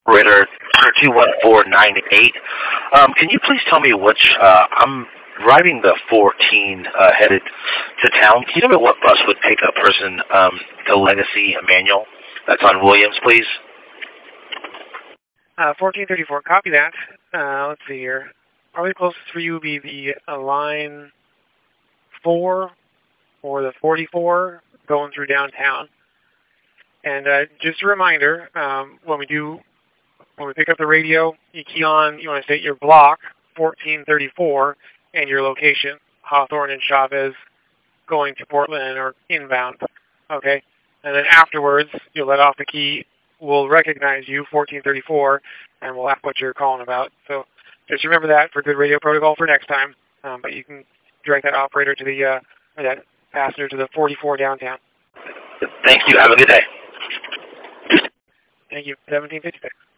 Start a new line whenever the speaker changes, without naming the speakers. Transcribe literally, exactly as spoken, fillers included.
Operator two one four nine eight. Um, can you please tell me which, uh, I'm driving the fourteen uh, headed to town. Can you tell me what bus would pick a person um, to Legacy Emmanuel? That's on Williams, please.
Uh, fourteen thirty-four, copy that. Uh, let's see here. Probably closest for you would be the uh, line four or the forty-four going through downtown. And uh, just a reminder, um, when we do, when we pick up the radio, you key on, you want to state your block, fourteen thirty-four, and your location, Hawthorne and Chavez, going to Portland or inbound. Okay? And then afterwards, you'll let off the key. We'll recognize you, fourteen thirty-four, and we'll ask what you're calling about. So just remember that for good radio protocol for next time. Um, but you can direct that operator to the, uh, or that passenger to the forty-four downtown.
Thank you. Have a good day.
Thank you. seventeen fifty-six.